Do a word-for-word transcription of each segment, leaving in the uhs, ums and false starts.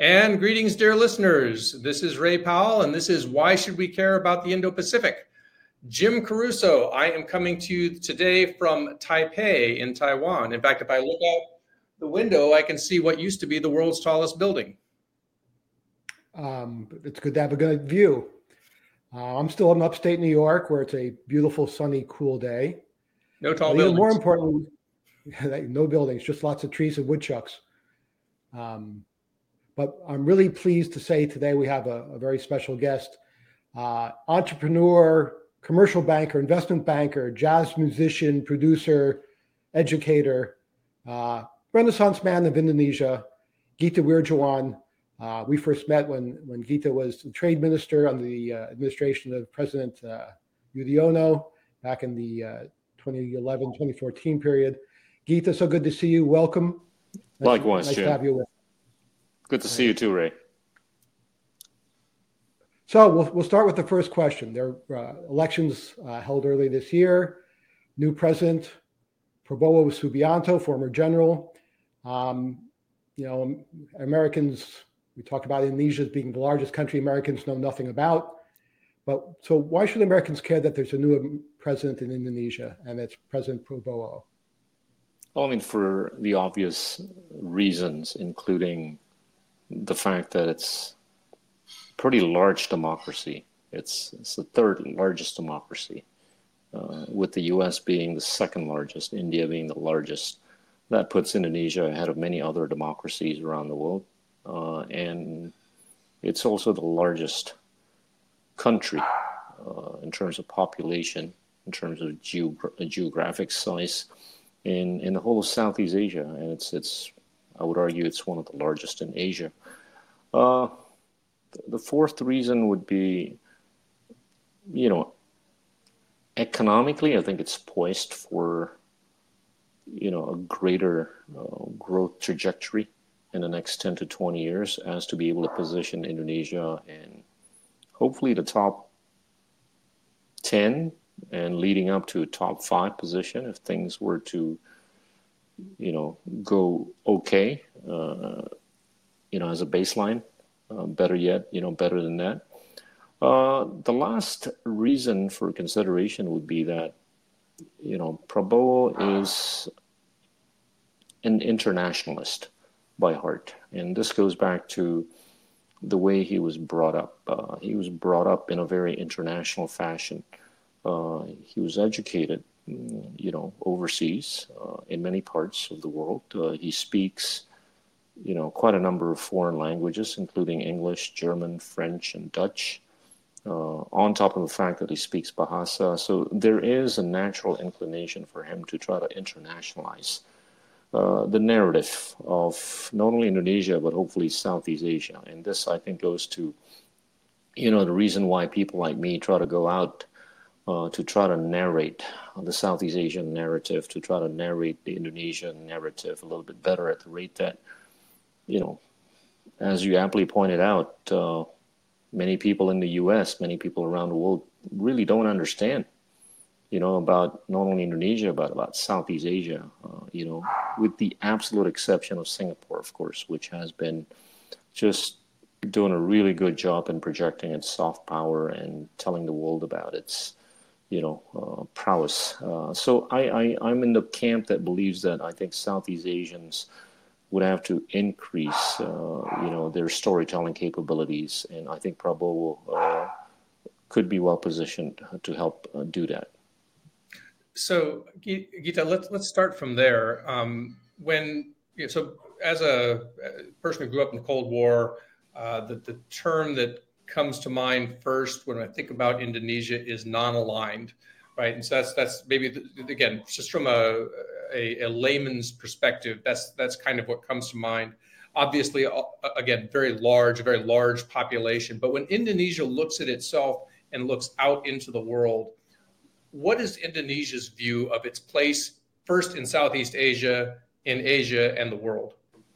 And greetings, dear listeners. This is Ray Powell, and this is Why Should We Care About the Indo-Pacific? Jim Caruso. I am coming to you today from Taipei in Taiwan. In fact, if I look out the window, I can see what used to be the world's tallest building. Um, it's good to have a good view. Uh, I'm still in upstate New York, where it's a beautiful, sunny, cool day. No tall but buildings. Even more importantly, no buildings, just lots of trees and woodchucks. Um, but I'm really pleased to say today we have a, a very special guest, uh, entrepreneur, commercial banker, investment banker, jazz musician, producer, educator, uh, Renaissance man of Indonesia, Gita Wirjawan. Uh, we first met when, when Gita was the trade minister under the uh, administration of President uh, Yudhoyono back in the uh, twenty eleven, twenty fourteen period. Gita, so good to see you. Welcome. Nice, Likewise, nice Jim. to have you with. Good to see you too, Ray. So we'll we'll start with the first question. There are uh, elections uh, held early this year. New president, Prabowo Subianto, former general. Um, you know, Americans, we talk about Indonesia as being the largest country Americans know nothing about. But so why should Americans care that there's a new president in Indonesia, and it's President Prabowo? Well, I mean, for the obvious reasons, including the fact that it's a pretty large democracy. It's, it's the third largest democracy, uh, with the U S being the second largest, India being the largest. That puts Indonesia ahead of many other democracies around the world. Uh, and it's also the largest country uh, in terms of population, in terms of geogra- geographic size in, in the whole of Southeast Asia. And it's, it's, I would argue it's one of the largest in Asia. Uh, the fourth reason would be, you know, economically, I think it's poised for, you know, a greater uh, growth trajectory in the next ten to twenty years, as to be able to position Indonesia in hopefully the top ten and leading up to a top five position if things were to, you know, go okay, uh, you know, as a baseline. Uh, better yet, you know, better than that. Uh, the last reason for consideration would be that, you know, Prabowo is an internationalist by heart. And this goes back to the way he was brought up. Uh, he was brought up in a very international fashion. Uh, he was educated, you know, overseas uh, in many parts of the world. Uh, he speaks, you know, quite a number of foreign languages, including English, German, French, and Dutch, uh, on top of the fact that he speaks Bahasa. So there is a natural inclination for him to try to internationalize uh, the narrative of not only Indonesia, but hopefully Southeast Asia. And this, I think, goes to, you know, the reason why people like me try to go out uh, to try to narrate the Southeast Asian narrative, to try to narrate the Indonesian narrative a little bit better at the rate that, you know, as you aptly pointed out, uh, many people in the U S, many people around the world really don't understand, you know, about not only Indonesia, but about Southeast Asia, uh, you know, with the absolute exception of Singapore, of course, which has been just doing a really good job in projecting its soft power and telling the world about its, you know, uh, prowess. Uh, so I, I, I'm in the camp that believes that I think Southeast Asians would have to increase, uh, you know, their storytelling capabilities, and I think Prabowo uh, could be well positioned to help uh, do that. So, Gita, let's let's start from there. Um, when you know, so, as a person who grew up in the Cold War, uh, the the term that comes to mind first when I think about Indonesia is non-aligned, right? And so that's that's maybe again just from a A, a layman's perspective, that's that's kind of what comes to mind. Obviously, again, very large, very large population. But when Indonesia looks at itself and looks out into the world, what is Indonesia's view of its place first in Southeast Asia, in Asia, and the world?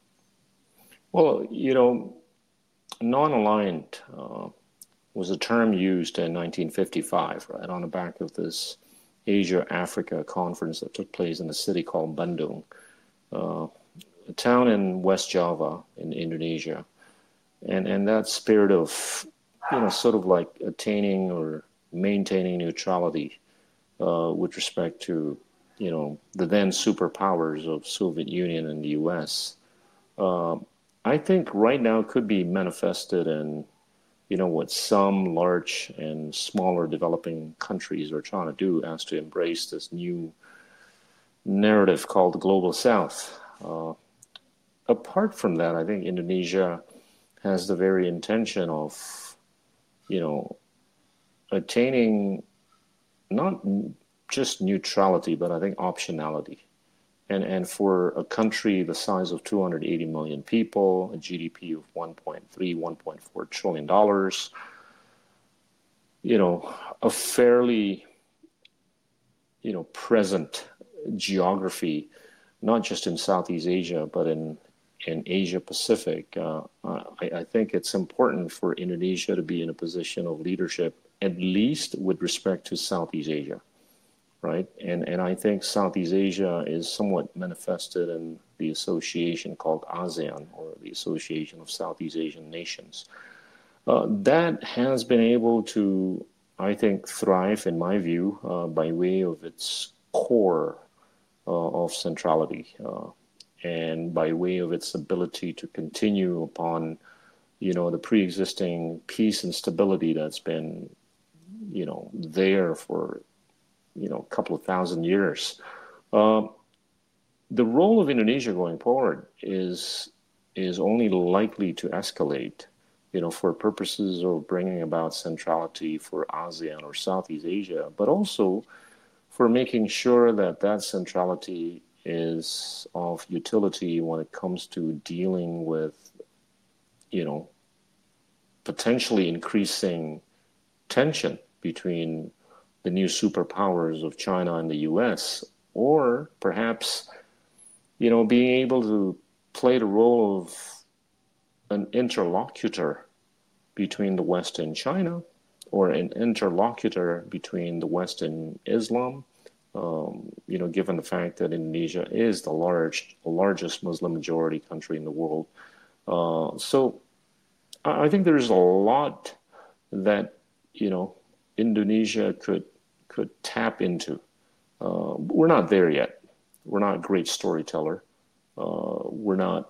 Well, you know, non-aligned uh, was a term used in nineteen fifty-five, right, on the back of this Asia-Africa conference that took place in a city called Bandung, uh, a town in West Java in Indonesia. and and that spirit of, you know, sort of like attaining or maintaining neutrality uh, with respect to, you know, the then superpowers of Soviet Union and the U S. Uh, I think right now could be manifested in, you know, what some large and smaller developing countries are trying to do, as to embrace this new narrative called the Global South. Uh, apart from that, I think Indonesia has the very intention of, you know, attaining not just neutrality, but I think optionality. And and for a country the size of two hundred eighty million people, a G D P of one point three, one point four trillion dollars, you know, a fairly, you know, present geography, not just in Southeast Asia, but in in Asia Pacific. Uh, I, I think it's important for Indonesia to be in a position of leadership, at least with respect to Southeast Asia. Right, and and I think Southeast Asia is somewhat manifested in the association called ASEAN, or the Association of Southeast Asian Nations. Uh, that has been able to, I think, thrive, in my view, uh, by way of its core uh, of centrality, uh, and by way of its ability to continue upon, you know, the pre-existing peace and stability that's been, you know, there for, you know, a couple of thousand years. Uh, the role of Indonesia going forward is is only likely to escalate, you know, for purposes of bringing about centrality for ASEAN or Southeast Asia, but also for making sure that that centrality is of utility when it comes to dealing with, you know, potentially increasing tension between the new superpowers of China and the U S, or perhaps, you know, being able to play the role of an interlocutor between the West and China, or an interlocutor between the West and Islam, um, you know, given the fact that Indonesia is the large, largest Muslim majority country in the world. Uh, so I think there's a lot that, you know, Indonesia could could tap into. Uh, we're not there yet. We're not a great storyteller. Uh, we're not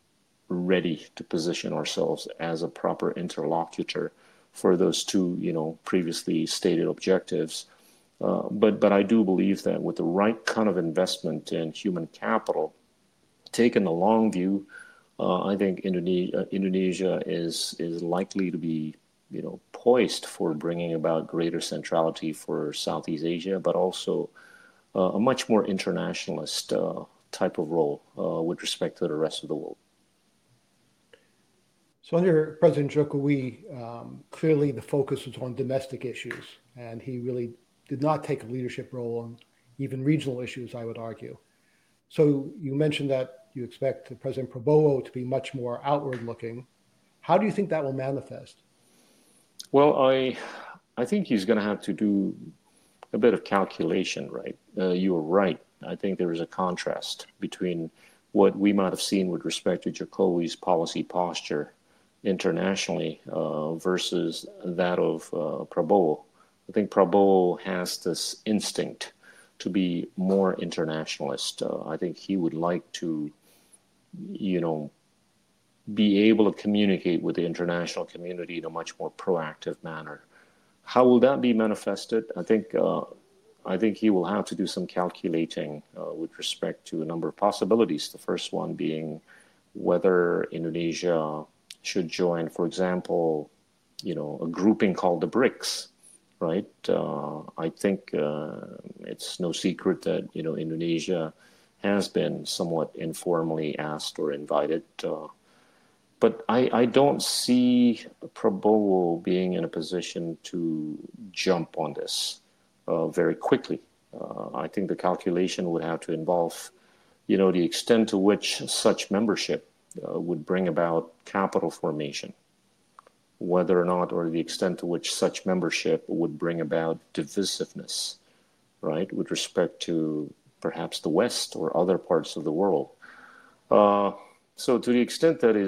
ready to position ourselves as a proper interlocutor for those two, you know, previously stated objectives. Uh, but but I do believe that with the right kind of investment in human capital, taking the long view, uh, I think Indonesia, Indonesia is is likely to be, you know, poised for bringing about greater centrality for Southeast Asia, but also uh, a much more internationalist uh, type of role uh, with respect to the rest of the world. So under President Jokowi, um, clearly the focus was on domestic issues, and he really did not take a leadership role on even regional issues, I would argue. So you mentioned that you expect President Prabowo to be much more outward looking. How do you think that will manifest? Well, I I think he's going to have to do a bit of calculation, right? Uh, you were right. I think there is a contrast between what we might have seen with respect to Jokowi's policy posture internationally uh, versus that of uh, Prabowo. I think Prabowo has this instinct to be more internationalist. Uh, I think he would like to, you know, be able to communicate with the international community in a much more proactive manner. How will that be manifested? I think uh, I think he will have to do some calculating uh, with respect to a number of possibilities. The first one being whether Indonesia should join, for example, you know, a grouping called the BRICS, right? Uh, I think uh, it's no secret that, you know, Indonesia has been somewhat informally asked or invited. Uh, But I, I don't see Prabowo being in a position to jump on this uh, very quickly. Uh, I think the calculation would have to involve, you know, the extent to which such membership uh, would bring about capital formation, whether or not, or the extent to which such membership would bring about divisiveness, right, with respect to perhaps the West or other parts of the world. Uh, so to the extent that is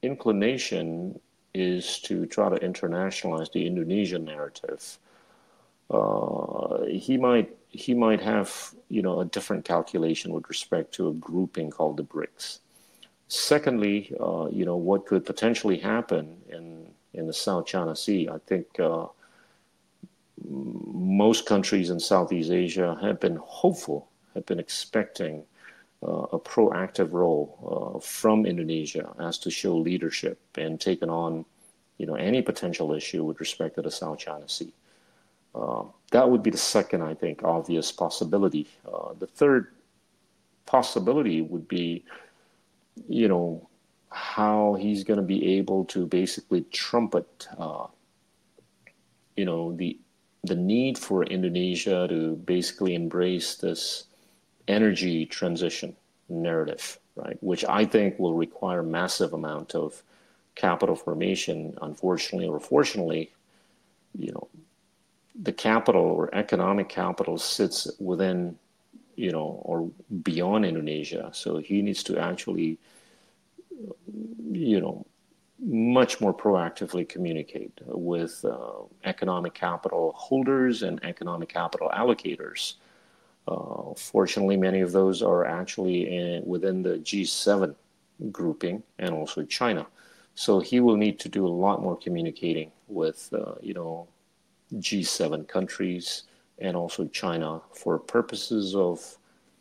inclination is to try to internationalize the Indonesian narrative. Uh, he might he might have, you know, a different calculation with respect to a grouping called the BRICS. Secondly, uh, you know, what could potentially happen in in the South China Sea? I think uh, most countries in Southeast Asia have been hopeful, have been expecting uh, a proactive role uh, from Indonesia as to show leadership and taken on, you know, any potential issue with respect to the South China Sea. Uh, that would be the second, I think, obvious possibility. Uh, the third possibility would be, you know, how he's going to be able to basically trumpet, uh, you know, the the need for Indonesia to basically embrace this energy transition narrative, right? Which I think will require massive amount of capital formation. Unfortunately or fortunately, you know, the capital or economic capital sits within, you know, or beyond Indonesia. So he needs to actually, you know, much more proactively communicate with uh, economic capital holders and economic capital allocators. Uh, fortunately, many of those are actually in, within the G seven grouping and also China. So he will need to do a lot more communicating with, uh, you know, G seven countries and also China for purposes of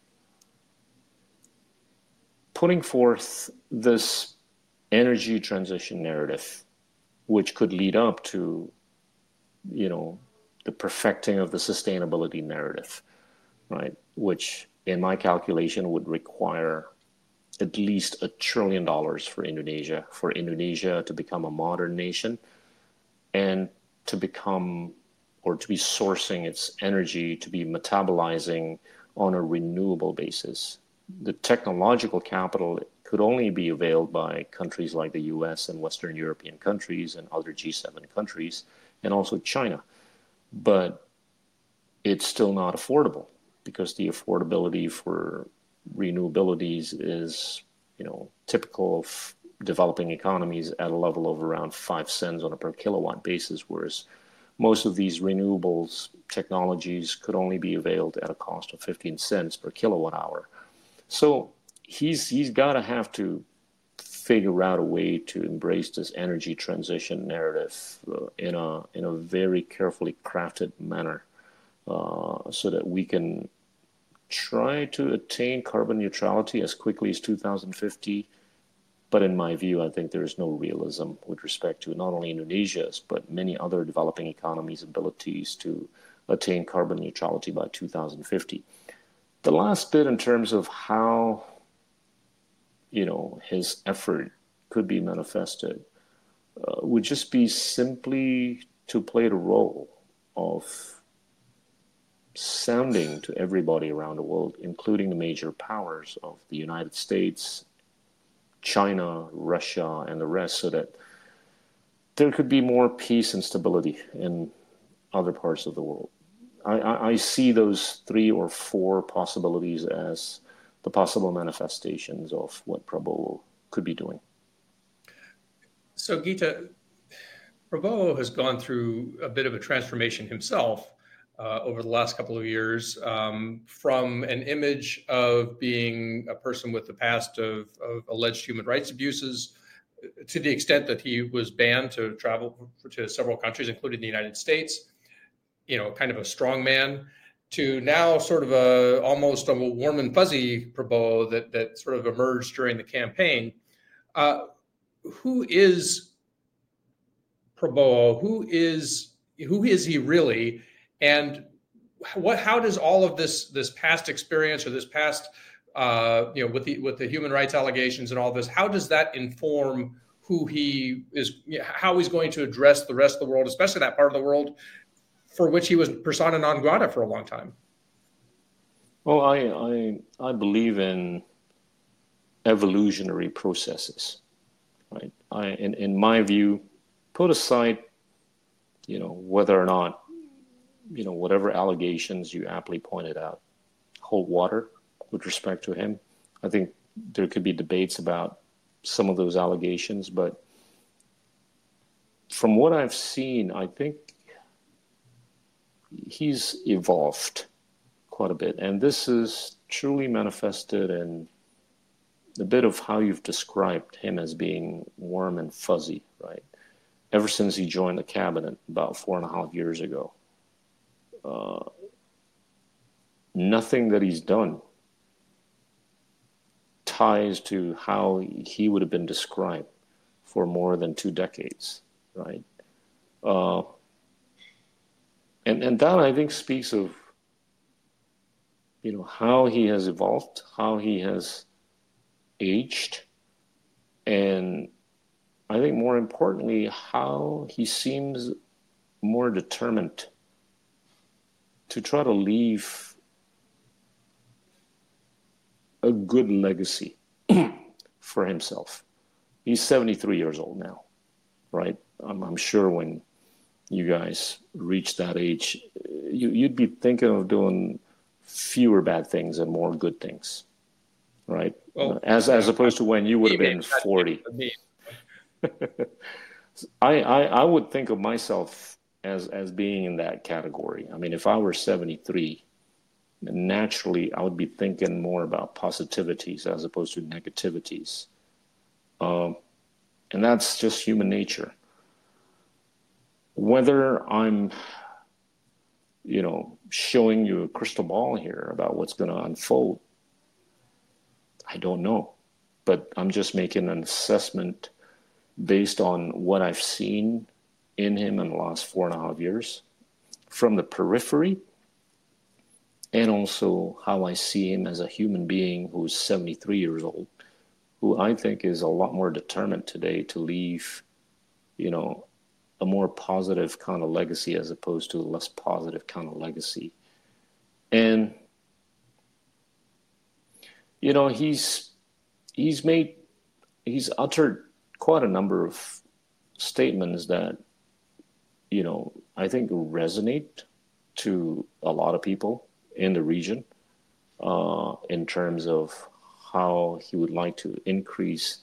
putting forth this energy transition narrative, which could lead up to, you know, the perfecting of the sustainability narrative, right? Which, in my calculation, would require at least a trillion dollars for Indonesia, for Indonesia to become a modern nation and to become, or to be sourcing its energy, to be metabolizing on a renewable basis. The technological capital could only be availed by countries like the U S and Western European countries and other G seven countries, and also China. But it's still not affordable because the affordability for renewabilities is, you know, typical of developing economies at a level of around five cents on a per kilowatt basis, whereas most of these renewables technologies could only be availed at a cost of fifteen cents per kilowatt hour. So he's he's got to have to figure out a way to embrace this energy transition narrative uh, in a in a very carefully crafted manner, uh, so that we can try to attain carbon neutrality as quickly as two thousand fifty. But in my view, I think there is no realism with respect to not only Indonesia's, but many other developing economies' abilities to attain carbon neutrality by two thousand fifty. The last bit in terms of how, you know, his effort could be manifested uh, would just be simply to play the role of sounding to everybody around the world, including the major powers of the United States, China, Russia, and the rest, so that there could be more peace and stability in other parts of the world. I, I, I see those three or four possibilities as the possible manifestations of what Prabowo could be doing. So, Gita, Prabowo has gone through a bit of a transformation himself uh, over the last couple of years, um, from an image of being a person with the past of, of alleged human rights abuses, to the extent that he was banned to travel to several countries, including the United States, you know, kind of a strong man, to now sort of a almost a warm and fuzzy Prabowo that that sort of emerged during the campaign. Uh, who is Prabowo? Who is who is he really? And what? How does all of this this past experience or this past uh, you know with the with the human rights allegations and all this? How does that inform who he is? How he's going to address the rest of the world, especially that part of the world for which he was persona non grata for a long time? Well, I I, I believe in evolutionary processes, right? I, in in my view, put aside, you know, whether or not, you know, whatever allegations you aptly pointed out hold water with respect to him. I think there could be debates about some of those allegations, but from what I've seen, I think he's evolved quite a bit. And this is truly manifested in a bit of how you've described him as being warm and fuzzy, right? Ever since he joined the cabinet about four and a half years ago. Uh, nothing that he's done ties to how he would have been described for more than two decades, right? Uh, and, and that, I think, speaks of, you know, how he has evolved, how he has aged, and I think more importantly, how he seems more determined to try to leave a good legacy for himself. He's seventy-three years old now, right? I'm, I'm sure when you guys reach that age, you, you'd be thinking of doing fewer bad things and more good things, right? Well, as yeah, as opposed to when you would have been forty. I, I I would think of myself as as being in that category. I mean, if I were seventy-three, naturally I would be thinking more about positivities as opposed to negativities. Um, and that's just human nature. Whether I'm, you know, showing you a crystal ball here about what's going to unfold, I don't know. But I'm just making an assessment based on what I've seen in him in the last four and a half years from the periphery, and also how I see him as a human being who's seventy-three years old, who I think is a lot more determined today to leave, you know, a more positive kind of legacy as opposed to a less positive kind of legacy. And, you know, he's he's made, he's uttered quite a number of statements that, you know, I think resonate to a lot of people in the region uh, in terms of how he would like to increase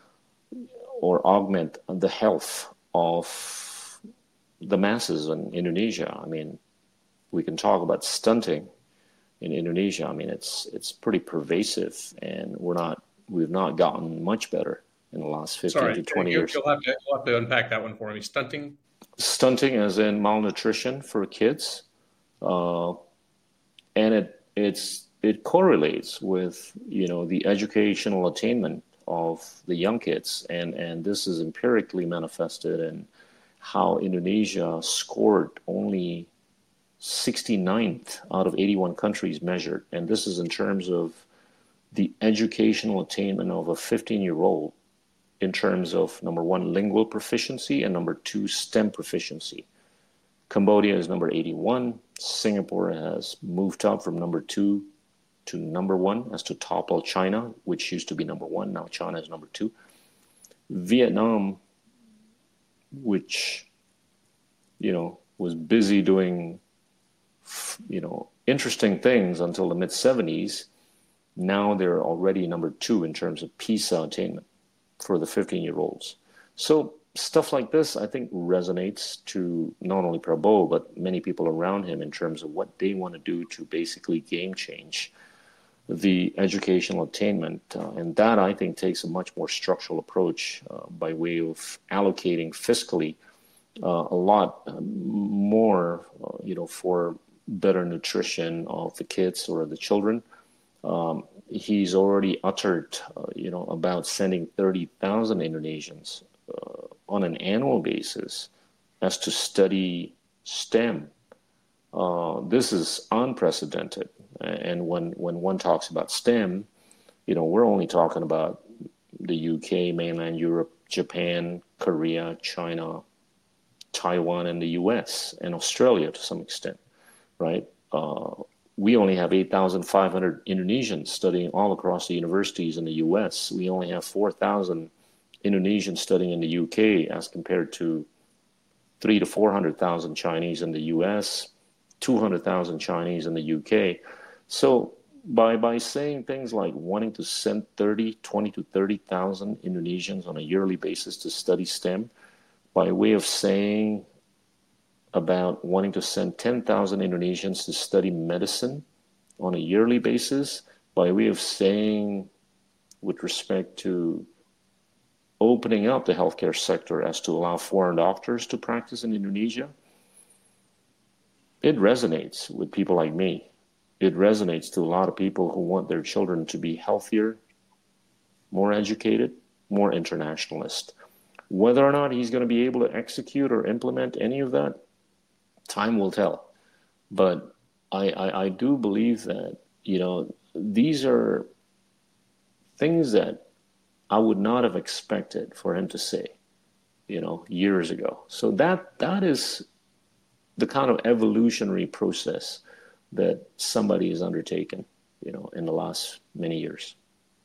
or augment the health of the masses in Indonesia. I mean, we can talk about stunting in Indonesia. I mean, it's it's pretty pervasive, and we're not we've not gotten much better in the last fifteen Sorry, to twenty you, years. You'll have, to, you'll have to unpack that one for me. Stunting? Stunting as in malnutrition for kids. Uh, and it it's it correlates with, you know, the educational attainment of the young kids. And, and this is empirically manifested in how Indonesia scored only sixty-ninth out of eighty-one countries measured. And this is in terms of the educational attainment of a fifteen-year-old in terms of, number one, lingual proficiency, and number two, STEM proficiency. Cambodia is number eighty-one. Singapore has moved up from number two to number one as to topple China, which used to be number one. Now China is number two. Vietnam, which, you know, was busy doing, you know, interesting things until the mid seventies, now they're already number two in terms of PISA attainment for the fifteen-year-olds. So stuff like this, I think, resonates to not only Prabowo, but many people around him in terms of what they want to do to basically game change the educational attainment. Uh, and that, I think, takes a much more structural approach uh, by way of allocating fiscally uh, a lot more, uh, you know, for better nutrition of the kids or the children. Um, he's already uttered, uh, you know, about sending thirty thousand Indonesians uh, on an annual basis as to study STEM. Uh, this is unprecedented. And when, when one talks about STEM, you know, we're only talking about the U K, mainland Europe, Japan, Korea, China, Taiwan, and the U S, and Australia to some extent, right? Uh, we only have eight thousand five hundred Indonesians studying all across the universities in the U S. We only have four thousand Indonesians studying in the U K as compared to three to four hundred thousand Chinese in the U S, two hundred thousand Chinese in the U K. So by by saying things like wanting to send thirty, twenty to thirty thousand Indonesians on a yearly basis to study STEM, by way of saying about wanting to send ten thousand Indonesians to study medicine on a yearly basis, by way of saying with respect to opening up the healthcare sector as to allow foreign doctors to practice in Indonesia, it resonates with people like me. It resonates to a lot of people who want their children to be healthier, more educated, more internationalist. Whether or not he's going to be able to execute or implement any of that, time will tell. But I, I, I do believe that, you know, these are things that I would not have expected for him to say, you know, years ago. So that that is the kind of evolutionary process that somebody has undertaken, you know, in the last many years.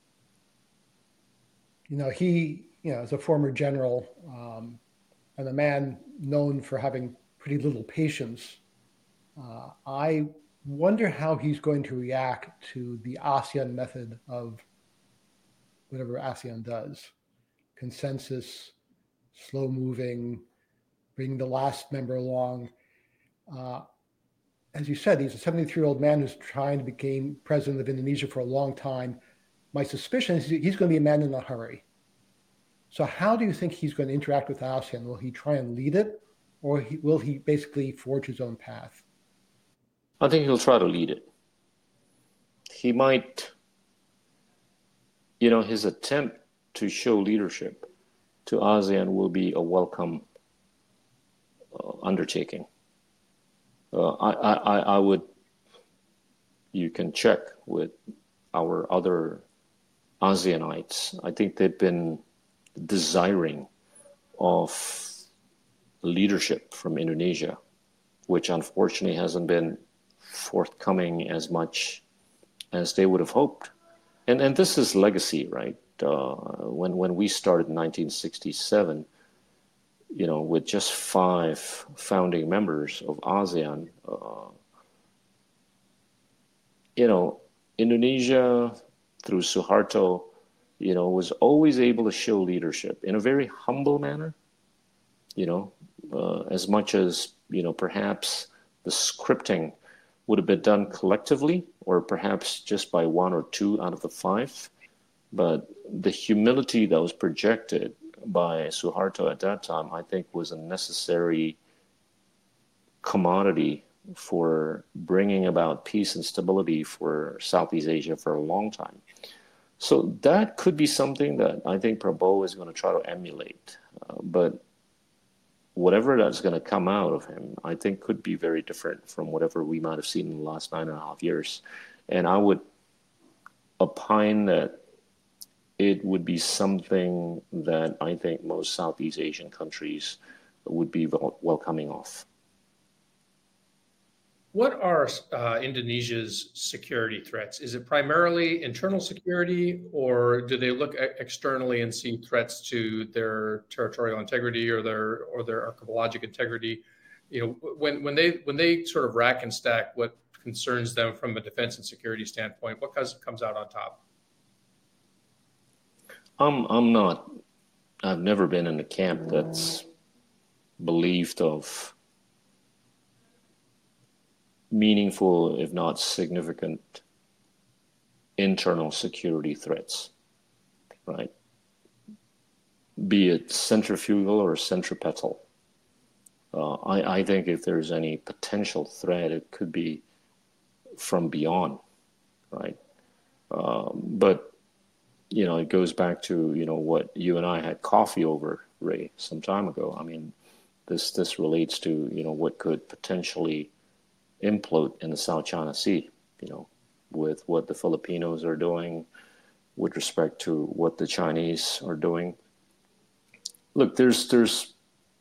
You know, he, you know, as a former general um, and a man known for having pretty little patience, uh, I wonder how he's going to react to the ASEAN method of whatever ASEAN does. Consensus, slow moving, bring the last member along. Uh, as you said, he's a seventy-three-year-old man who's trying to become president of Indonesia for a long time. My suspicion is he's going to be a man in a hurry. So how do you think he's going to interact with ASEAN? Will he try and lead it, or he, will he basically forge his own path? I think he'll try to lead it. He might, you know, his attempt to show leadership to ASEAN will be a welcome uh, undertaking. Uh, I, I, I would, you can check with our other ASEANites. I think they've been desiring of leadership from Indonesia, which unfortunately hasn't been forthcoming as much as they would have hoped. And and this is legacy, right? Uh, when when we started in nineteen sixty-seven, you know, with just five founding members of ASEAN, uh, you know, Indonesia through Suharto, you know, was always able to show leadership in a very humble manner, you know, uh, as much as, you know, perhaps the scripting would have been done collectively or perhaps just by one or two out of the five. But the humility that was projected by Suharto at that time, I think, was a necessary commodity for bringing about peace and stability for Southeast Asia for a long time. So that could be something that I think Prabowo is going to try to emulate. Uh, but whatever that's going to come out of him, I think could be very different from whatever we might have seen in the last nine and a half years. And I would opine that it would be something that I think most Southeast Asian countries would be welcoming of. What are uh, Indonesia's security threats? Is it primarily internal security, or do they look externally and see threats to their territorial integrity or their or their archipelagic integrity? You know, when when they when they sort of rack and stack what concerns them from a defense and security standpoint, what comes comes out on top? I'm I'm not. I've never been in a camp that's believed of meaningful, if not significant, internal security threats, right? Be it centrifugal or centripetal. Uh, I, I think if there's any potential threat, it could be from beyond, right? Um, but, you know, it goes back to, you know, what you and I had coffee over, Ray, some time ago. I mean, this this relates to, you know, what could potentially implode in the South China Sea, you know, with what the Filipinos are doing, with respect to what the Chinese are doing. Look, there's, there's,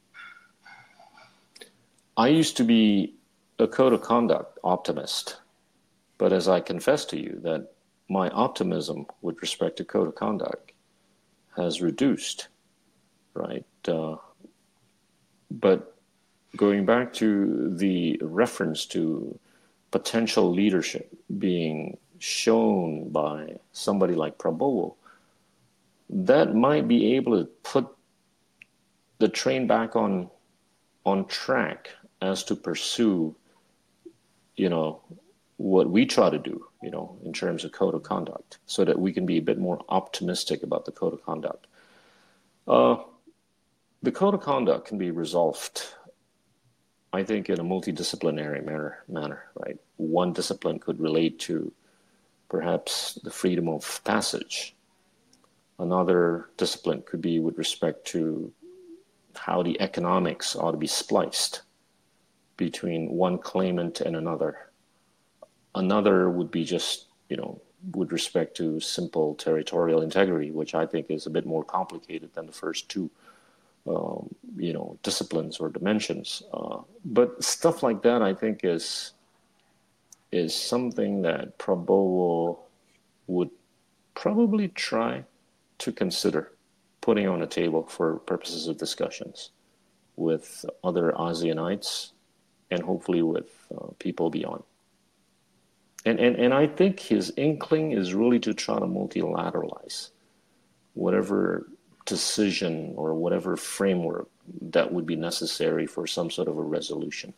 I used to be a code of conduct optimist, but as I confess to you that my optimism with respect to code of conduct has reduced, right? Uh, but going back to the reference to potential leadership being shown by somebody like Prabowo, that might be able to put the train back on on track as to pursue, you know, what we try to do, you know, in terms of code of conduct, so that we can be a bit more optimistic about the code of conduct. Uh, the code of conduct can be resolved, I think, in a multidisciplinary manner, manner, right? One discipline could relate to perhaps the freedom of passage. Another discipline could be with respect to how the economics ought to be spliced between one claimant and another. Another would be just, you know, with respect to simple territorial integrity, which I think is a bit more complicated than the first two, um, you know, disciplines or dimensions. Uh, but stuff like that, I think, is is something that Prabowo would probably try to consider putting on a table for purposes of discussions with other ASEANites and hopefully with uh, people beyond. And, and and I think his inkling is really to try to multilateralize whatever decision or whatever framework that would be necessary for some sort of a resolution.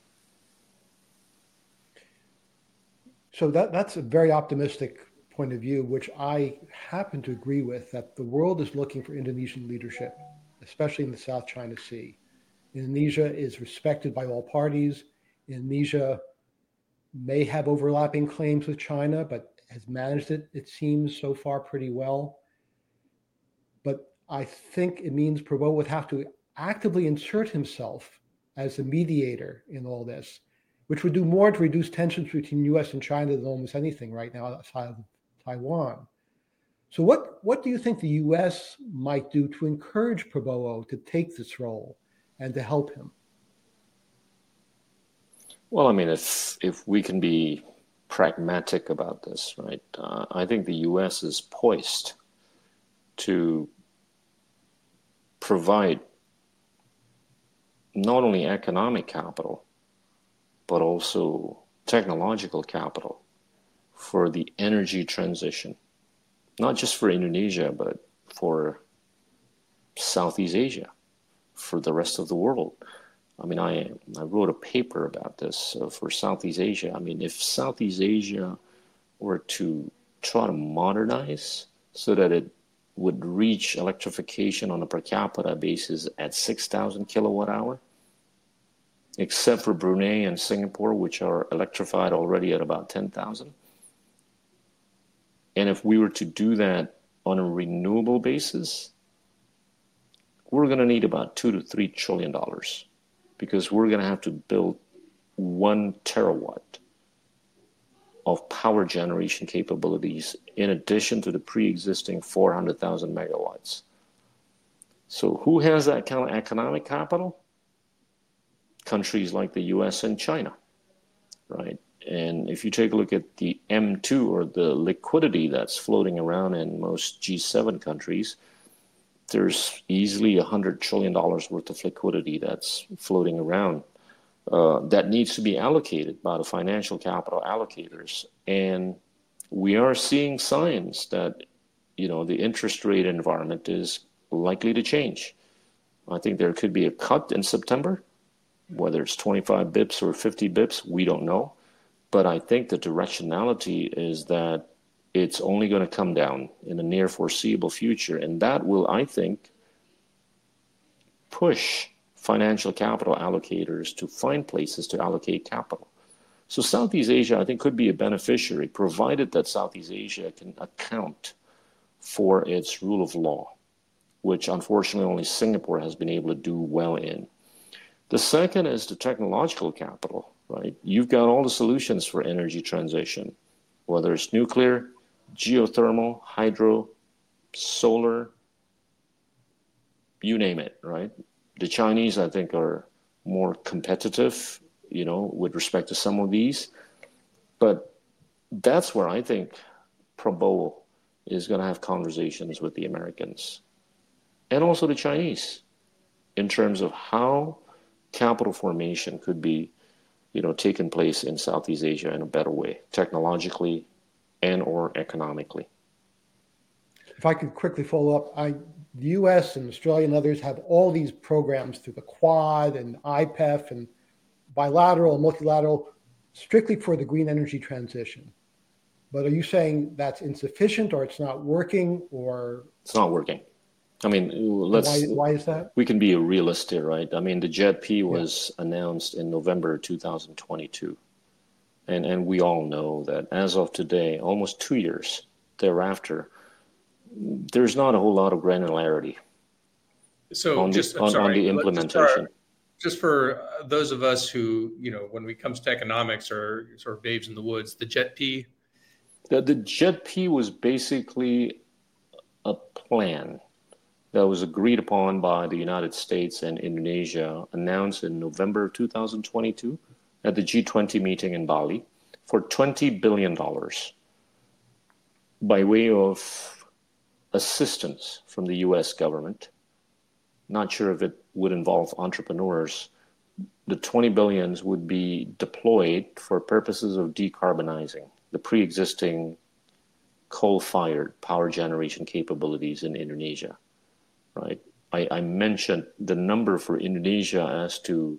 So that that's a very optimistic point of view, which I happen to agree with, that the world is looking for Indonesian leadership, especially in the South China Sea. Indonesia is respected by all parties. Indonesia may have overlapping claims with China, but has managed it, it seems, so far pretty well. But I think it means Prabowo would have to actively insert himself as a mediator in all this, which would do more to reduce tensions between U S and China than almost anything right now outside of Taiwan. So what, what do you think the U S might do to encourage Prabowo to take this role and to help him? Well, I mean, if if we can be pragmatic about this, right, uh, I think the U S is poised to provide not only economic capital, but also technological capital for the energy transition, not just for Indonesia, but for Southeast Asia, for the rest of the world. I mean, I, I wrote a paper about this uh, for Southeast Asia. I mean, if Southeast Asia were to try to modernize so that it would reach electrification on a per capita basis at six thousand kilowatt hour, except for Brunei and Singapore, which are electrified already at about ten thousand. And if we were to do that on a renewable basis, we're going to need about two to three trillion dollars, because we're going to have to build one terawatt of power generation capabilities in addition to the pre-existing four hundred thousand megawatts. So who has that kind of economic capital? Countries like the U S and China, right? And if you take a look at the M two, or the liquidity that's floating around in most G seven countries, there's easily one hundred trillion dollars worth of liquidity that's floating around uh, that needs to be allocated by the financial capital allocators. And we are seeing signs that, you know, the interest rate environment is likely to change. I think there could be a cut in September, whether it's twenty-five bips or fifty bips, we don't know. But I think the directionality is that it's only going to come down in the near foreseeable future. And that will, I think, push financial capital allocators to find places to allocate capital. So Southeast Asia, I think, could be a beneficiary, provided that Southeast Asia can account for its rule of law, which unfortunately only Singapore has been able to do well in. The second is the technological capital, right? You've got all the solutions for energy transition, whether it's nuclear, geothermal, hydro, solar, you name it, right? The Chinese, I think, are more competitive, you know, with respect to some of these. But that's where I think Prabowo is going to have conversations with the Americans and also the Chinese in terms of how capital formation could be, you know, taken place in Southeast Asia in a better way, technologically, and or economically. If I could quickly follow up, I, the U S and Australia and others have all these programs through the Quad and I P E F and bilateral and multilateral strictly for the green energy transition. But are you saying that's insufficient or it's not working or? It's not working. I mean, let's. Why, why is that? We can be realistic, right? I mean, the J E T P was yeah. announced in November two thousand twenty-two. And, and we all know that as of today, almost two years thereafter, there's not a whole lot of granularity so on, just, the, on, sorry, on the implementation. Just for, just for those of us who, you know, when it comes to economics are sort of babes in the woods, the J E T P? The, the J E T P was basically a plan that was agreed upon by the United States and Indonesia, announced in November two thousand twenty-two at the G twenty meeting in Bali for twenty billion dollars by way of assistance from the U S government. Not sure if it would involve entrepreneurs. The twenty billions would be deployed for purposes of decarbonizing the pre-existing coal-fired power generation capabilities in Indonesia, right? I, I mentioned the number for Indonesia as to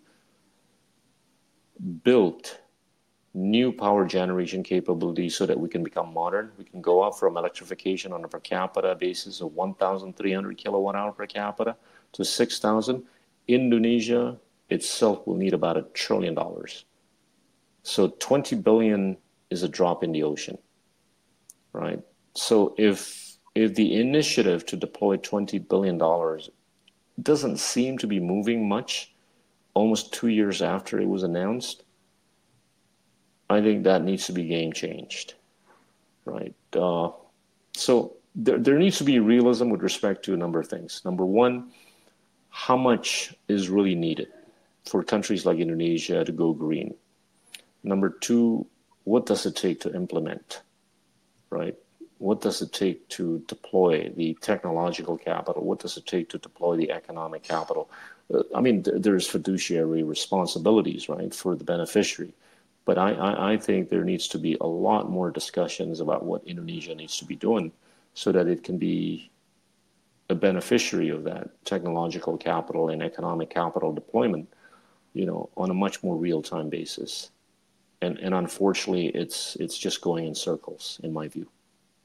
build new power generation capabilities so that we can become modern. We can go up from electrification on a per capita basis of one thousand three hundred kilowatt hour per capita to six thousand. Indonesia itself will need about a trillion dollars. So twenty billion is a drop in the ocean, right? So if if the initiative to deploy twenty billion dollars doesn't seem to be moving much, almost two years after it was announced, I think that needs to be game changed, right? Uh, so there, there needs to be realism with respect to a number of things. Number one, how much is really needed for countries like Indonesia to go green? Number two, what does it take to implement, right? What does it take to deploy the technological capital? What does it take to deploy the economic capital? Uh, I mean, th- there's fiduciary responsibilities, right, for the beneficiary. But I, I, I think there needs to be a lot more discussions about what Indonesia needs to be doing so that it can be a beneficiary of that technological capital and economic capital deployment, you know, on a much more real-time basis. And, and unfortunately, it's it's just going in circles, in my view.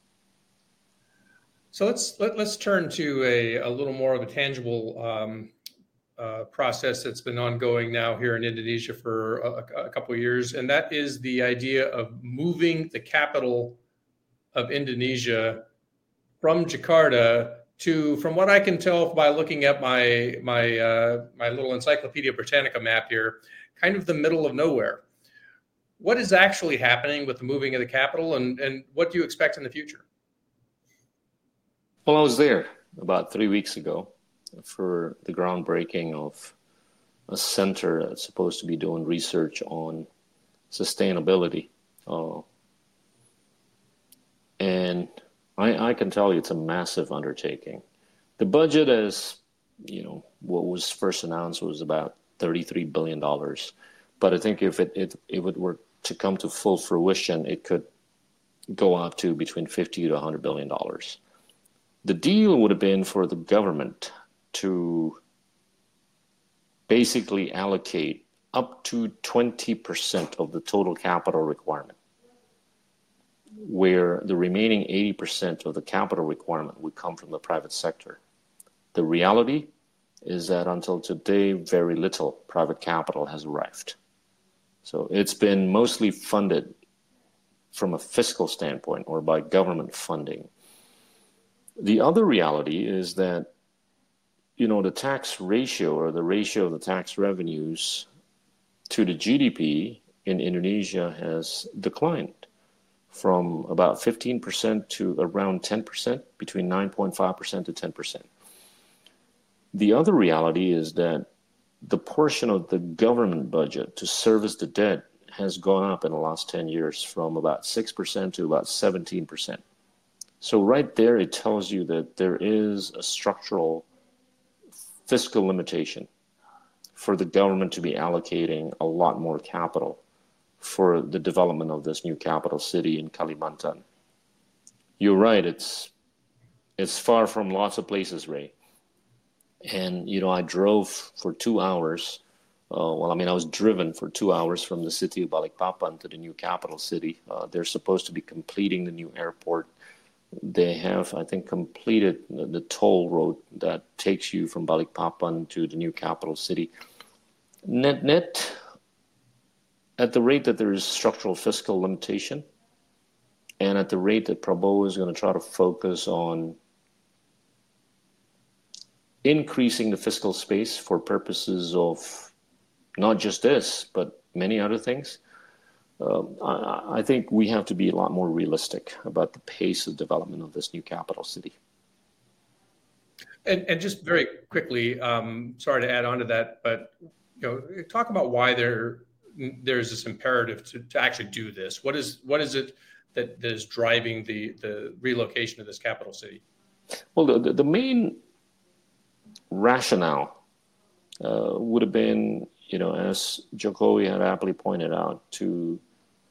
So let's let, let's turn to a, a little more of a tangible um, uh, process that's been ongoing now here in Indonesia for a, a couple of years, and that is the idea of moving the capital of Indonesia from Jakarta to, from what I can tell by looking at my my uh, my little Encyclopedia Britannica map here, kind of the middle of nowhere. What is actually happening with the moving of the capital, and, and what do you expect in the future? Well, I was there about three weeks ago for the groundbreaking of a center that's supposed to be doing research on sustainability. Uh, and I, I can tell you it's a massive undertaking. The budget, as you know, what was first announced was about thirty-three billion dollars. But I think if it, it, if it were to come to full fruition, it could go up to between fifty to one hundred billion dollars. The deal would have been for the government to basically allocate up to twenty percent of the total capital requirement, where the remaining eighty percent of the capital requirement would come from the private sector. The reality is that until today, very little private capital has arrived. So it's been mostly funded from a fiscal standpoint or by government funding. The other reality is that, you know, the tax ratio or the ratio of the tax revenues to the G D P in Indonesia has declined from about fifteen percent to around ten percent, between nine point five percent to ten percent. The other reality is that the portion of the government budget to service the debt has gone up in the last ten years from about six percent to about seventeen percent. So right there, it tells you that there is a structural fiscal limitation for the government to be allocating a lot more capital for the development of this new capital city in Kalimantan. you're right. It's it's far from lots of places, Ray. And you know, I drove for two hours. Uh, well, I mean, I was driven for two hours from the city of Balikpapan to the new capital city. Uh, they're supposed to be completing the new airport. They have, I think, completed the, the toll road that takes you from Balikpapan to the new capital city. Net, net, at the rate that there is structural fiscal limitation, and at the rate that Prabowo is going to try to focus on increasing the fiscal space for purposes of not just this, but many other things, um, I, I think we have to be a lot more realistic about the pace of development of this new capital city. And, and just very quickly, um, sorry to add on to that, but you know, talk about why there there's this imperative to, to actually do this. What is what is it that, that is driving the the relocation of this capital city? Well, the, the main rationale uh, would have been, you know, as Jokowi had aptly pointed out, to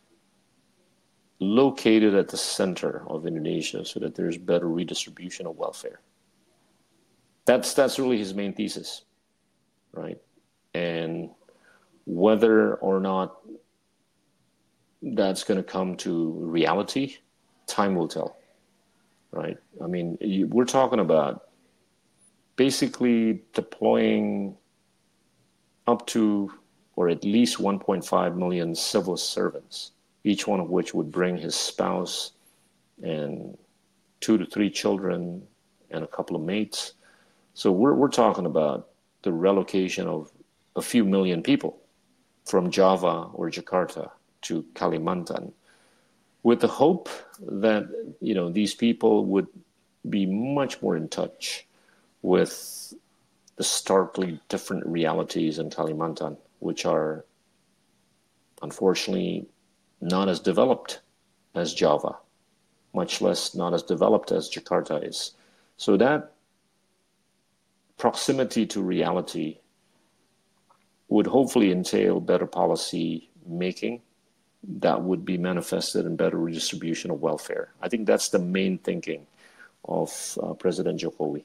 locate it at the center of Indonesia so that there's better redistribution of welfare. That's that's really his main thesis, right? And whether or not that's going to come to reality, time will tell, right? I mean, you, we're talking about basically deploying up to or at least one point five million civil servants, each one of which would bring his spouse and two to three children and a couple of mates. So we're we're talking about the relocation of a few million people from Java or Jakarta to Kalimantan, with the hope that, you know, these people would be much more in touch with the starkly different realities in Kalimantan, which are unfortunately not as developed as Java, much less not as developed as Jakarta is. So that proximity to reality would hopefully entail better policy making that would be manifested in better redistribution of welfare. I think that's the main thinking of uh, President Jokowi.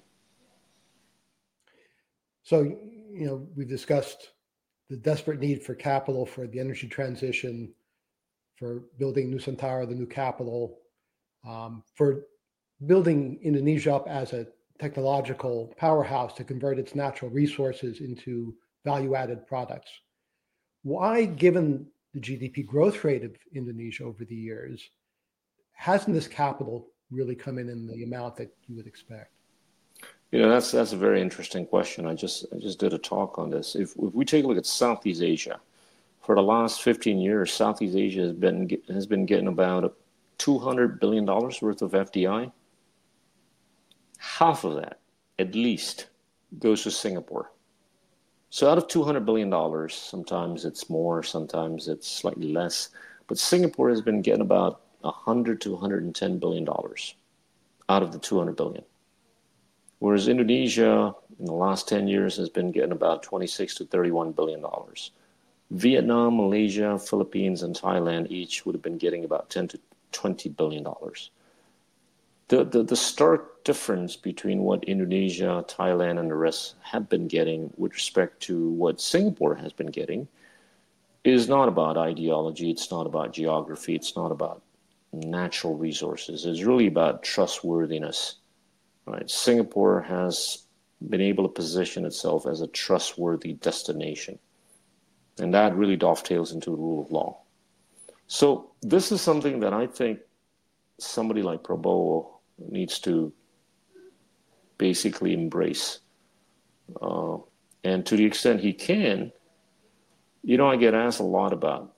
So, you know, we've discussed the desperate need for capital for the energy transition, for building Nusantara, the new capital, um, for building Indonesia up as a technological powerhouse to convert its natural resources into value-added products. Why, given the G D P growth rate of Indonesia over the years, hasn't this capital really come in in the amount that you would expect? You know, that's that's a very interesting question. I just I just did a talk on this. If, if we take a look at Southeast Asia, for the last fifteen years, Southeast Asia has been has been getting about two hundred billion dollars worth of F D I. Half of that, at least, goes to Singapore. So out of two hundred billion dollars, sometimes it's more, sometimes it's slightly less, but Singapore has been getting about one hundred to one hundred ten billion dollars out of the two hundred billion dollars. Whereas Indonesia, in the last ten years, has been getting about twenty-six to thirty-one billion dollars. Vietnam, Malaysia, Philippines, and Thailand each would have been getting about ten to twenty billion dollars. The, the, the stark difference between what Indonesia, Thailand, and the rest have been getting with respect to what Singapore has been getting is not about ideology, it's not about geography, it's not about natural resources. It's really about trustworthiness. Right? Singapore has been able to position itself as a trustworthy destination. And that really dovetails into the rule of law. So this is something that I think somebody like Prabowo needs to basically embrace. Uh, and to the extent he can, you know, I get asked a lot about,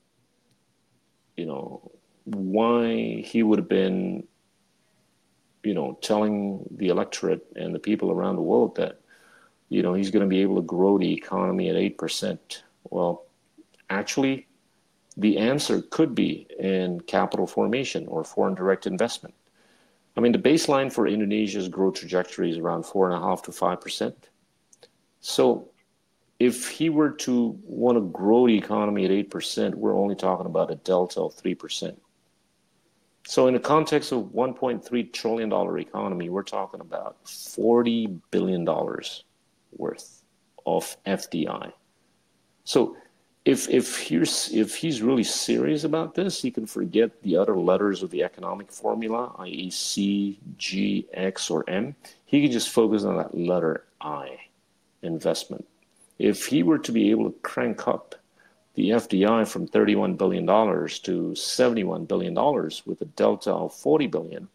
you know, why he would have been, you know, telling the electorate and the people around the world that, you know, he's going to be able to grow the economy at eight percent. Well, actually, the answer could be in capital formation or foreign direct investment. I mean, the baseline for Indonesia's growth trajectory is around four and a half to five percent. So if he were to want to grow the economy at eight percent, we're only talking about a delta of three percent. So in the context of one point three trillion dollars economy, we're talking about forty billion dollars worth of F D I. So if if he's if he's really serious about this, he can forget the other letters of the economic formula, that is C, G, X, or M. He can just focus on that letter I, investment. If he were to be able to crank up the F D I from thirty-one billion dollars to seventy-one billion dollars with a delta of forty billion dollars,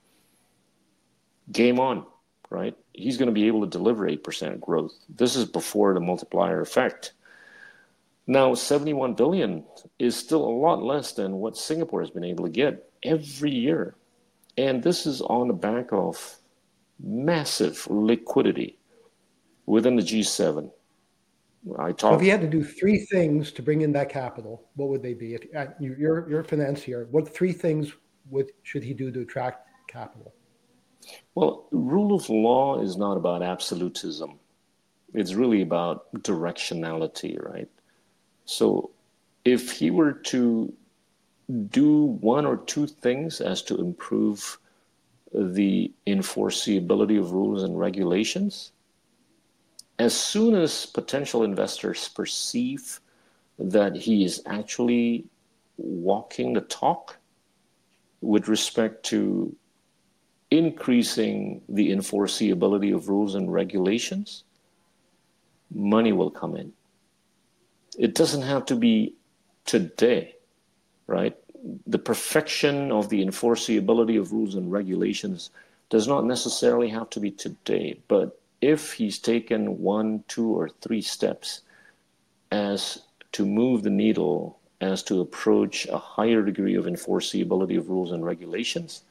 game on, right? He's going to be able to deliver eight percent growth. This is before the multiplier effect. Now, seventy-one billion dollars is still a lot less than what Singapore has been able to get every year. And this is on the back of massive liquidity within the G seven. I talk, so if you had to do three things to bring in that capital, what would they be? If, uh, you're, you're a financier. What three things would should he do to attract capital? Well, rule of law is not about absolutism. It's really about directionality, right? So if he were to do one or two things as to improve the enforceability of rules and regulations, as soon as potential investors perceive that he is actually walking the talk with respect to increasing the enforceability of rules and regulations, money will come in. It doesn't have to be today, right? The perfection of the enforceability of rules and regulations does not necessarily have to be today, but if he's taken one, two, or three steps as to move the needle, as to approach a higher degree of enforceability of rules and regulations,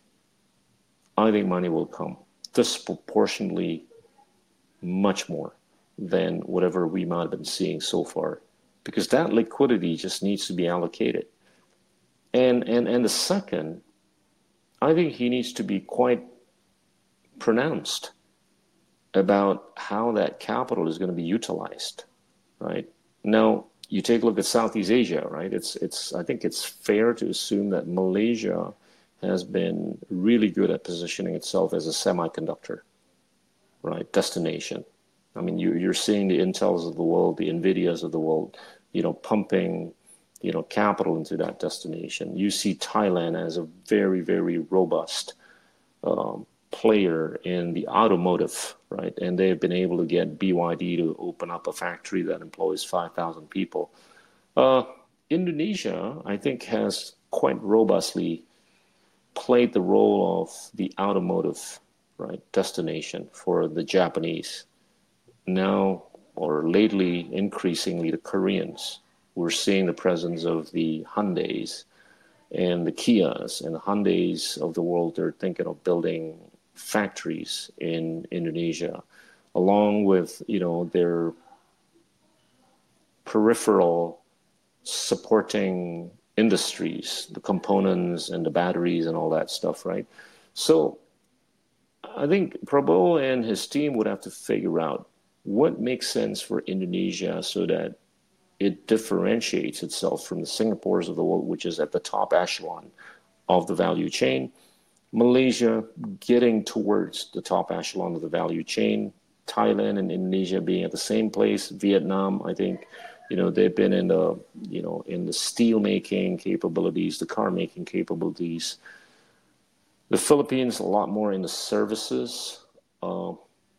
I think money will come disproportionately much more than whatever we might have been seeing so far, because that liquidity just needs to be allocated. And and and the second, I think he needs to be quite pronounced about how that capital is going to be utilized, right? Now, you take a look at Southeast Asia, right? It's it's I think it's fair to assume that Malaysia has been really good at positioning itself as a semiconductor, right, destination. I mean, you, you're seeing the Intels of the world, the Nvidias of the world, you know, pumping, you know, capital into that destination. You see Thailand as a very, very robust um, player in the automotive, right? And they've been able to get B Y D to open up a factory that employs five thousand people. Uh, Indonesia, I think, has quite robustly played the role of the automotive, right, destination for the Japanese. Now, or lately, increasingly, the Koreans. We're seeing the presence of the Hyundais and the Kias and the Hyundais of the world. They're thinking of building factories in Indonesia, along with, you know, their peripheral supporting industries, the components and the batteries and all that stuff, right? So I think Prabowo and his team would have to figure out what makes sense for Indonesia so that it differentiates itself from the Singapores of the world, which is at the top echelon of the value chain. Malaysia getting towards the top echelon of the value chain. Thailand and Indonesia being at the same place. Vietnam, I think, you know, they've been in the, you know, in the steel making capabilities, the car making capabilities. The Philippines, a lot more in the services. Uh,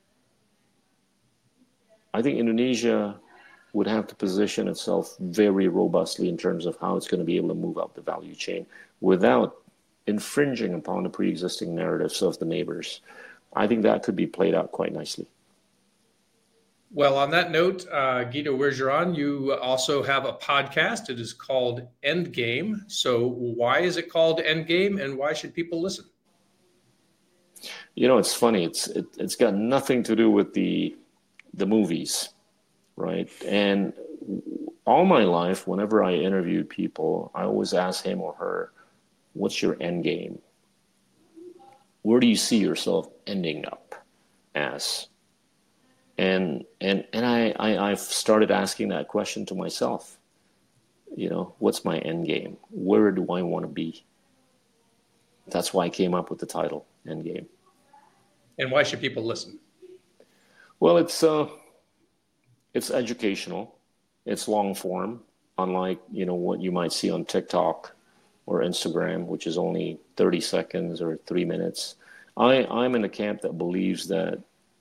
I think Indonesia would have to position itself very robustly in terms of how it's going to be able to move up the value chain without infringing upon the pre-existing narratives of the neighbors. I think that could be played out quite nicely. Well, on that note, uh, Guido Wergeron, you also have a podcast. It is called Endgame. So why is it called Endgame, and why should people listen? You know, it's funny. It's it, it's got nothing to do with the the movies, right? And all my life, whenever I interviewed people, I always ask him or her, what's your end game? Where do you see yourself ending up as? And and and I, I, I've started asking that question to myself. You know, what's my end game? Where do I want to be? that's why I came up with the title Endgame. And why should people listen? Well, it's uh, it's educational. It's long form, unlike, you know, what you might see on TikTok or Instagram, which is only thirty seconds or three minutes. I, I'm in a camp that believes that,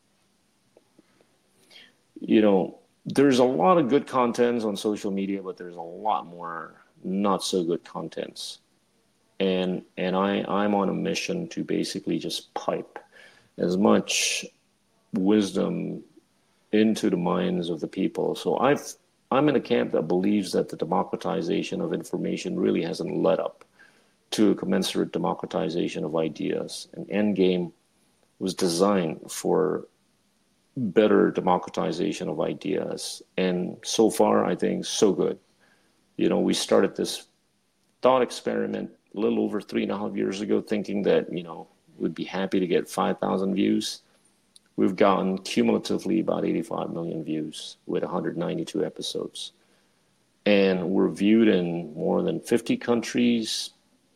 you know, there's a lot of good contents on social media, but there's a lot more not so good contents. And and I, I'm on a mission to basically just pipe as much wisdom into the minds of the people. So I've I'm in a camp that believes that the democratization of information really hasn't led up to a commensurate democratization of ideas. And Endgame was designed for better democratization of ideas. And so far, I think, so good. You know, we started this thought experiment a little over three and a half years ago, thinking that, you know, we'd be happy to get five thousand views. We've gotten cumulatively about eighty-five million views with one hundred ninety-two episodes. And we're viewed in more than fifty countries.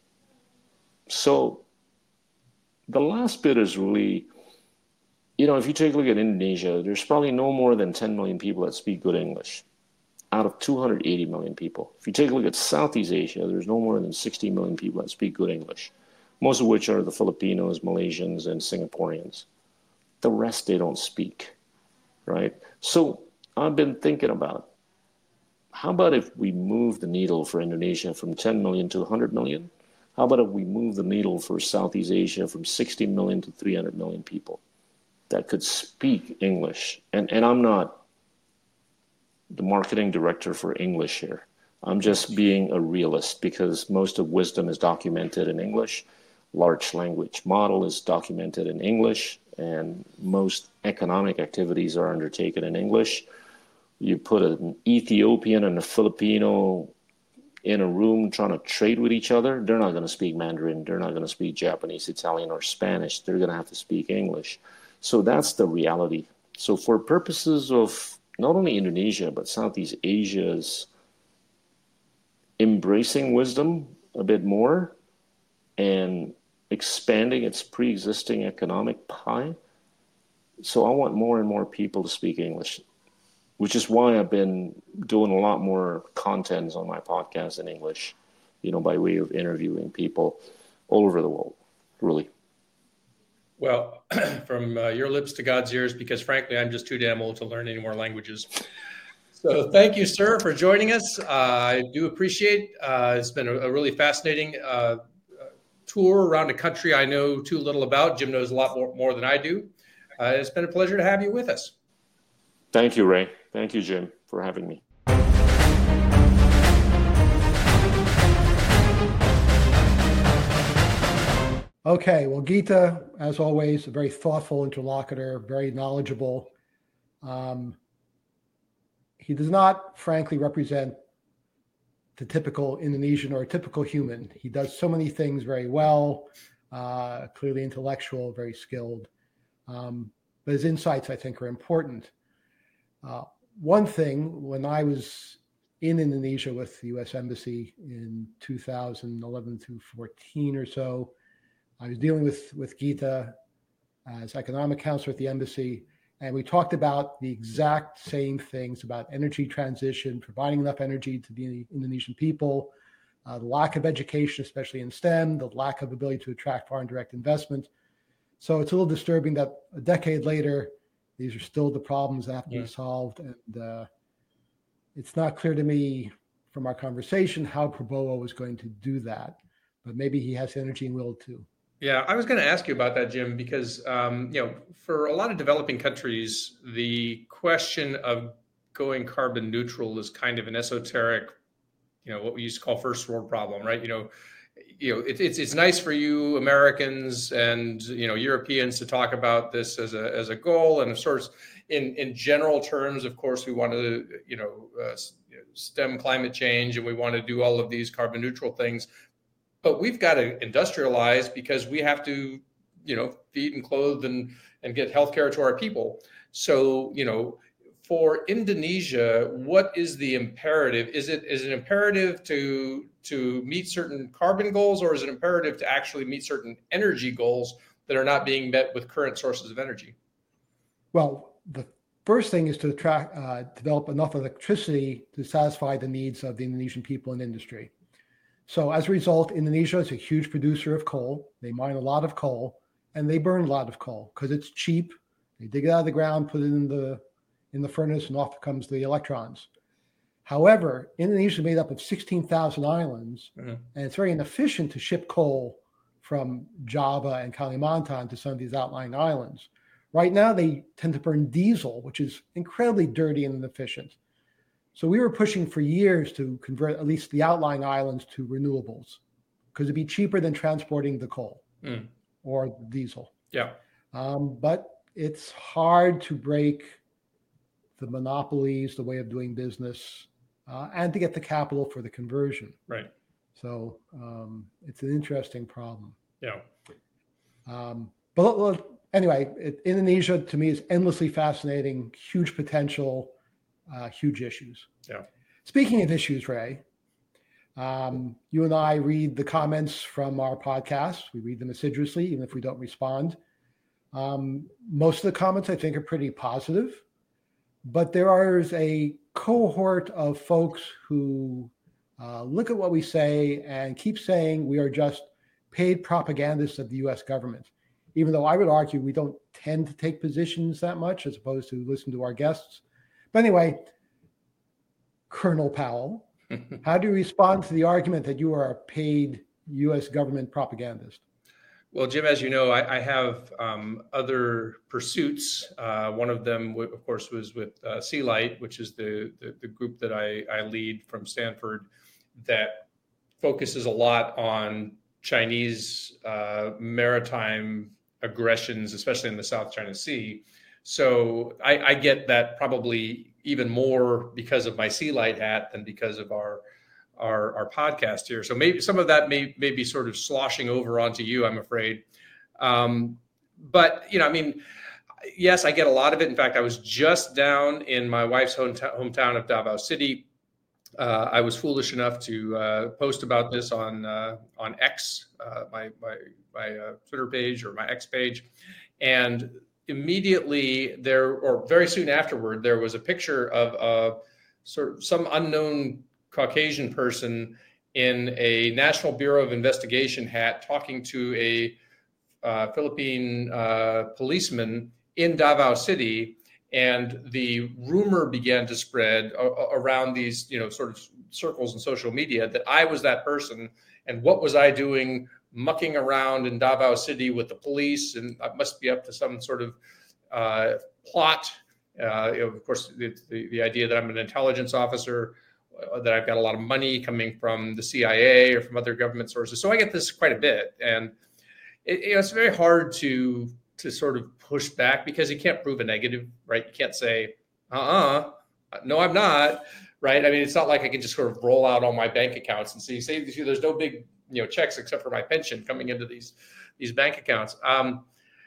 So the last bit is really, you know, if you take a look at Indonesia, there's probably no more than ten million people that speak good English out of two hundred eighty million people. If you take a look at Southeast Asia, there's no more than sixty million people that speak good English, most of which are the Filipinos, Malaysians, and Singaporeans. The rest, they don't speak, right? So I've been thinking about, how about if we move the needle for Indonesia from ten million to one hundred million? How about if we move the needle for Southeast Asia from sixty million to three hundred million people that could speak English? And, and I'm not the marketing director for English here. I'm just being a realist, because most of wisdom is documented in English. Large language model is documented in English, and most economic activities are undertaken in English. You put an Ethiopian and a Filipino in a room trying to trade with each other, they're not going to speak Mandarin, they're not going to speak Japanese, Italian, or Spanish. They're going to have to speak English. So that's the reality. So for purposes of not only Indonesia, but Southeast Asia's embracing wisdom a bit more and expanding its pre-existing economic pie. So I want more and more people to speak English, which is why I've been doing a lot more content on my podcast in English, you know, by way of interviewing people all over the world, really. Well, from uh, your lips to God's ears, because frankly, I'm just too damn old to learn any more languages. So thank you, sir, for joining us. Uh, I do appreciate uh, it's been a, a really fascinating uh, tour around a country I know too little about. Jim knows a lot more, more than I do. Uh, it's been a pleasure to have you with us. Thank you, Ray. Thank you, Jim, for having me. Okay, well, Gita, as always, a very thoughtful interlocutor, very knowledgeable. Um, he does not, frankly, represent the typical Indonesian or a typical human. He does so many things very well, uh, clearly intellectual, very skilled. Um, but his insights, I think, are important. Uh, one thing, when I was in Indonesia with the U S Embassy in two thousand eleven to fourteen or so, I was dealing with, with Gita as economic counselor at the embassy, and we talked about the exact same things about energy transition, providing enough energy to the Indonesian people, uh, the lack of education, especially in STEM, the lack of ability to attract foreign direct investment. So it's a little disturbing that a decade later, these are still the problems that have to yeah. be solved. And uh, it's not clear to me from our conversation how Prabowo is going to do that, but maybe he has energy and will to. Yeah, I was going to ask you about that, Jim, because, um, you know, for a lot of developing countries, the question of going carbon neutral is kind of an esoteric, you know, what we used to call first world problem, right? You know, you know, it, it's it's nice for you Americans and, you know, Europeans to talk about this as a as a goal, and of course, in in general terms, of course, we want to, you know, uh, stem climate change, and we want to do all of these carbon neutral things. But we've got to industrialize because we have to, you know, feed and clothe and, and get healthcare to our people. So, you know, for Indonesia, what is the imperative? Is it is it imperative to to meet certain carbon goals, or is it imperative to actually meet certain energy goals that are not being met with current sources of energy? Well, the first thing is to attract, uh, develop enough electricity to satisfy the needs of the Indonesian people and industry. So as a result, Indonesia is a huge producer of coal. They mine a lot of coal, and they burn a lot of coal because it's cheap. They dig it out of the ground, put it in the in the furnace, and off comes the electrons. However, Indonesia is made up of sixteen thousand islands, mm-hmm. and it's very inefficient to ship coal from Java and Kalimantan to some of these outlying islands. Right now, they tend to burn diesel, which is incredibly dirty and inefficient. So we were pushing for years to convert at least the outlying islands to renewables, because it'd be cheaper than transporting the coal mm. or diesel. Yeah. Um, but it's hard to break the monopolies, the way of doing business, uh, and to get the capital for the conversion. Right. So um, it's an interesting problem. Yeah. Um, but well, anyway, it, Indonesia to me is endlessly fascinating, huge potential, uh, huge issues. Yeah. Speaking of issues, Ray, um, you and I read the comments from our podcast. We read them assiduously, even if we don't respond. Um, most of the comments I think are pretty positive. But there is a cohort of folks who uh, look at what we say and keep saying we are just paid propagandists of the U S government, even though I would argue we don't tend to take positions that much as opposed to listen to our guests. But anyway, Colonel Powell, how do you respond to the argument that you are a paid U S government propagandist? Well, Jim, as you know, I, I have um, other pursuits. Uh, one of them, of course, was with uh, Sealight, which is the, the, the group that I, I lead from Stanford that focuses a lot on Chinese uh, maritime aggressions, especially in the South China Sea. So I, I get that probably even more because of my Sealight hat than because of our Our, our podcast here. So maybe some of that may, may be sort of sloshing over onto you, I'm afraid. Um, but, you know, I mean, yes, I get a lot of it. In fact, I was just down in my wife's hometown, hometown of Davao City. Uh, I was foolish enough to uh, post about this on uh, on X, uh, my, my, my uh, Twitter page or my X page. And immediately there, or very soon afterward, there was a picture of uh, sort of some unknown Caucasian person in a National Bureau of Investigation hat talking to a uh, Philippine uh, policeman in Davao City, and the rumor began to spread a- around these, you know, sort of circles in social media that I was that person, and what was I doing mucking around in Davao City with the police, and I must be up to some sort of uh, plot. Uh, you know, of course, the, the the idea that I'm an intelligence officer, that I've got a lot of money coming from the C I A or from other government sources. So I get this quite a bit. And it, you know, it's very hard to to sort of push back because you can't prove a negative, right? You can't say, uh-uh, no, I'm not, right? I mean, it's not like I can just sort of roll out all my bank accounts and see, say, there's no big, you know, checks except for my pension coming into these, these bank accounts. Um,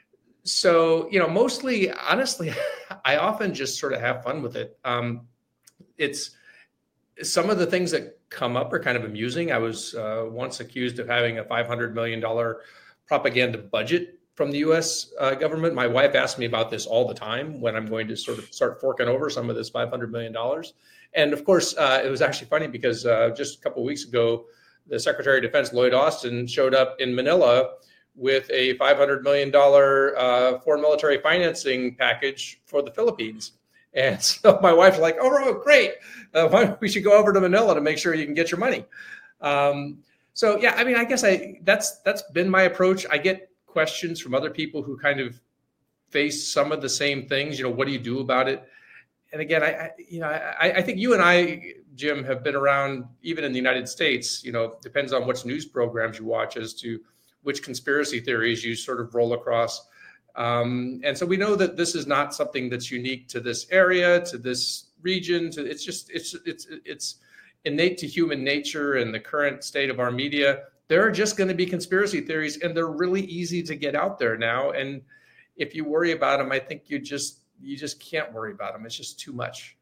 so, you know, mostly, honestly, I often just sort of have fun with it. Um, it's, Some of the things that come up are kind of amusing. I was uh, once accused of having a five hundred million dollars propaganda budget from the U S uh, government. My wife asks me about this all the time when I'm going to sort of start forking over some of this five hundred million dollars. And of course, uh, it was actually funny because uh, just a couple of weeks ago, the Secretary of Defense, Lloyd Austin, showed up in Manila with a five hundred million dollars uh, foreign military financing package for the Philippines. And so my wife's like, oh, great. Uh, why, we should go over to Manila to make sure you can get your money. Um, so, yeah, I mean, I guess I that's that's been my approach. I get questions from other people who kind of face some of the same things. You know, what do you do about it? And again, I, I you know, I, I think you and I, Jim, have been around even in the United States. You know, depends on which news programs you watch as to which conspiracy theories you sort of roll across. Um, and so we know that this is not something that's unique to this area, to this region. To, it's just it's it's it's innate to human nature and the current state of our media. There are just going to be conspiracy theories, and they're really easy to get out there now. And if you worry about them, I think you just you just can't worry about them. It's just too much.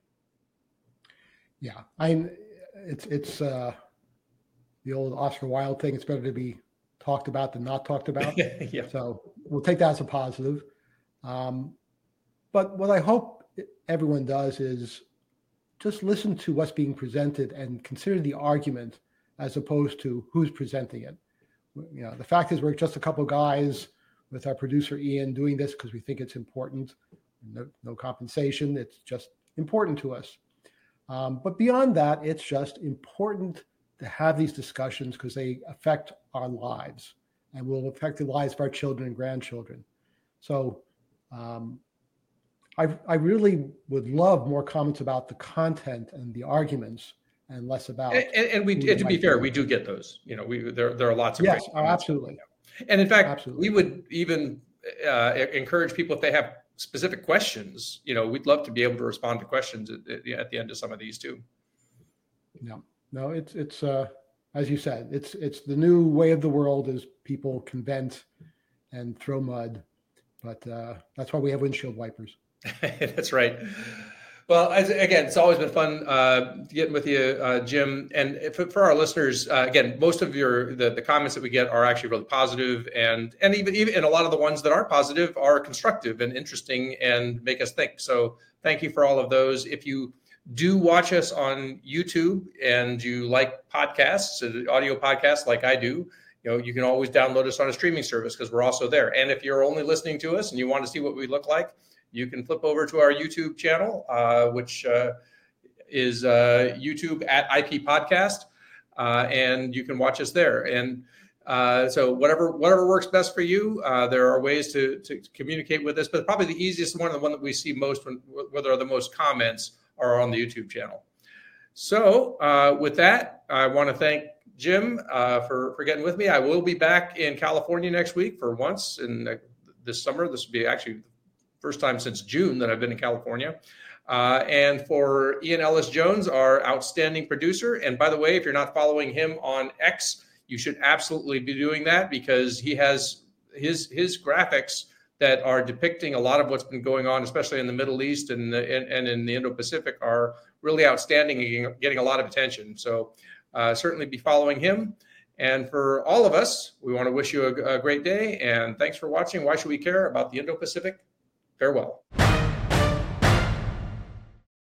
Yeah, I it's it's uh, the old Oscar Wilde thing. It's better to be talked about than not talked about. Yeah. So we'll take that as a positive. Um, but what I hope everyone does is just listen to what's being presented and consider the argument as opposed to who's presenting it. You know, the fact is we're just a couple of guys with our producer Ian doing this because we think it's important. No, no compensation. It's just important to us. Um, but beyond that, it's just important to have these discussions because they affect our lives and will affect the lives of our children and grandchildren. So um, I, I really would love more comments about the content and the arguments and less about. And, and we, and to be fair, we do get those. You know, we there there are lots of yes, great oh, absolutely. And in fact, absolutely. we would even uh, encourage people if they have specific questions. You know, we'd love to be able to respond to questions at, at the end of some of these too. No, no, it's it's uh, as you said, it's it's the new way of the world is people can vent and throw mud, but uh, that's why we have windshield wipers. That's right. Well, as, again, it's always been fun uh, getting with you, uh, Jim. And if, for our listeners, uh, again, most of your the, the comments that we get are actually really positive, and and even even and a lot of the ones that aren't positive are constructive and interesting and make us think. So thank you for all of those. If you do watch us on YouTube and you like podcasts, audio podcasts like I do, you know, you can always download us on a streaming service because we're also there. And if you're only listening to us and you want to see what we look like, you can flip over to our YouTube channel, uh, which uh, is uh, YouTube at I P Podcast, uh, and you can watch us there. And uh, so whatever whatever works best for you, uh, there are ways to, to communicate with us. But probably the easiest one, the one that we see most, when, where there are the most comments, are on the YouTube channel. So uh, with that, I want to thank Jim uh, for, for getting with me. I will be back in California next week for once in uh, this summer. This will be actually first time since June that I've been in California. Uh, and for Ian Ellis Jones, our outstanding producer. And by the way, if you're not following him on X, you should absolutely be doing that because he has his his graphics that are depicting a lot of what's been going on, especially in the Middle East and, the, and, and in the Indo-Pacific, are really outstanding and getting a lot of attention. So uh, certainly be following him. And for all of us, we want to wish you a, a great day. And thanks for watching Why Should We Care About the Indo-Pacific? Farewell.